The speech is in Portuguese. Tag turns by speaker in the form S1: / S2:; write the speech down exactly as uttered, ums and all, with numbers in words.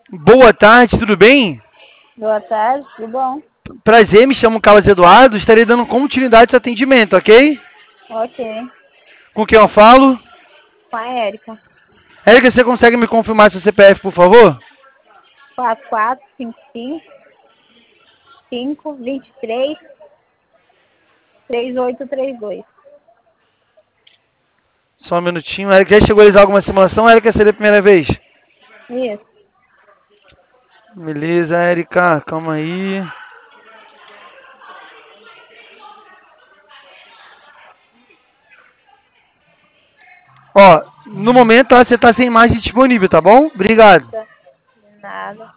S1: Boa tarde, tudo bem?
S2: Boa tarde, tudo bom?
S1: Prazer, me chamo Carlos Eduardo, estarei dando continuidade a esse atendimento, ok?
S2: Ok.
S1: Com quem eu falo?
S2: Com a Érica.
S1: Érica, você consegue me confirmar seu C P F, por favor?
S2: quatro quatro cinco cinco cinco dois três três oito três dois.
S1: Só um minutinho. Érica, já chegou a realizar alguma simulação? Érica, seria a primeira vez?
S2: Isso.
S1: Beleza, Érica, calma aí. Ó, no momento ó, você está sem imagem disponível, tá bom? Obrigado.
S2: Tá. De nada.